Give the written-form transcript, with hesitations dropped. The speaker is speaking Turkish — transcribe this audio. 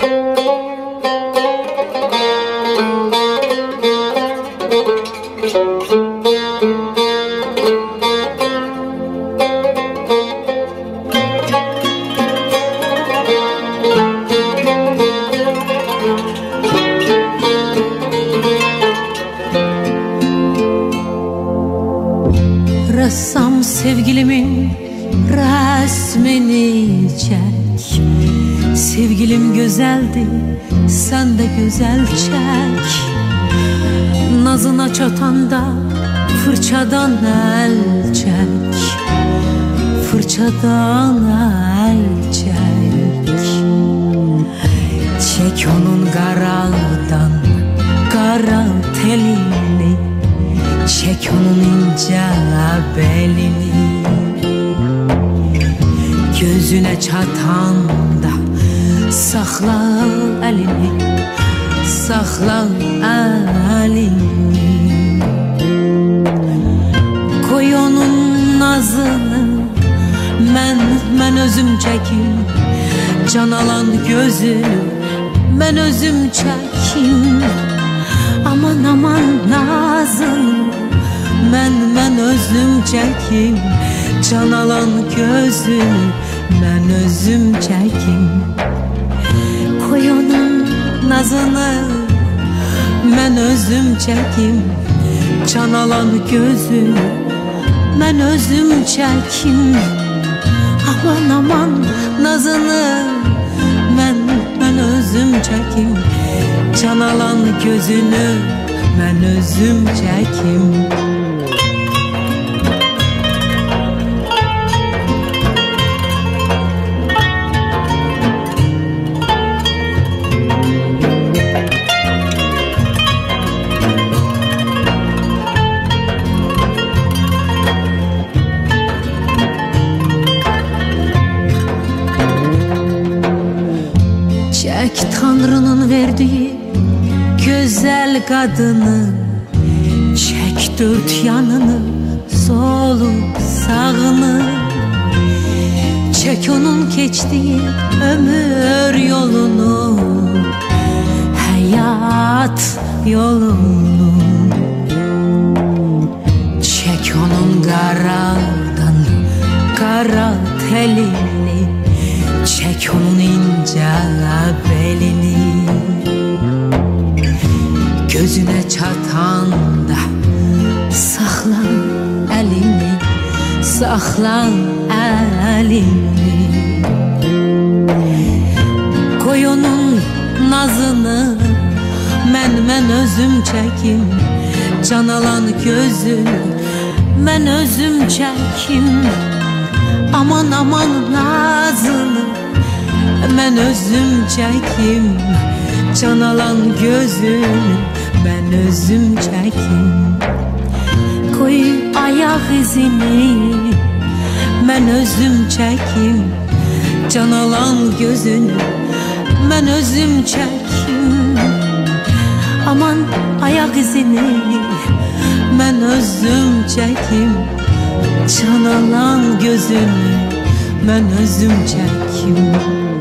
Ressam sevgilimin resmini çek. Sevgilim güzeldi, sen de güzel çek. Nazına çatanda fırçadan el çek. Fırçadan el çek. Çek onun karadan kara telini. Çek onun ince belini. Gözüne çatanda sakla elini. Sakla elini. Koy onun nazını mən özüm çekim. Can alan gözünü mən özüm çekim. Aman aman nazını mən özüm çekim. Can alan gözünü mən özüm çekim. Koy onun nazını mən özüm çekim. Can alan gözünü mən özüm çekim. Aman aman nazını mən özüm çekim. Can alan gözünü mən özüm çekim. Çek Tanrı'nın verdiği güzel kadını. Çek dört yanını, solu sağını. Çek onun geçtiği ömür yolunu, hayat yolunu. Çek onun karadan kara telini. Çek onun ince belini. Gözüne çatanda sakla elini. Sakla elini. Koy onun nazını mən özüm çekim. Can alan gözünü mən özüm çekim. Aman aman nazını mən özüm çekim. Can alan gözünü mən özüm çekim. Koy ayak izini mən özüm çekim. Can alan gözünü mən özüm çekim. Aman ayak izini mən özüm çekim. Can alan gözünü mən özüm çekim.